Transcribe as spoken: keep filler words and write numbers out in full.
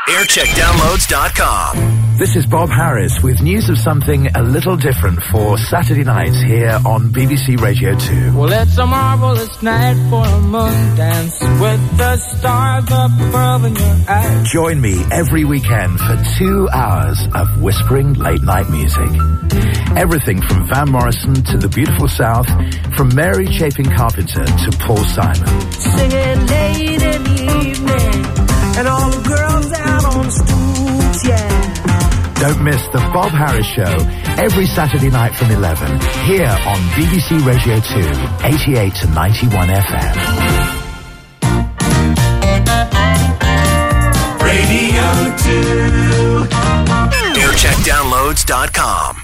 aircheck downloads dot com. This is Bob Harris with news of something a little different for Saturday nights here on B B C Radio two. Well, it's a marvelous night for a moon dance with the stars up above in your eyes. Join me every weekend for two hours of whispering late-night music. Everything from Van Morrison to the beautiful South, from Mary Chapin Carpenter to Paul Simon. Singing late in the evening, and all the girls out on the stoops, yeah. Don't miss the Bob Harris Show every Saturday night from eleven here on B B C Radio two, eighty-eight to ninety-one F M. Radio two. aircheck downloads dot com.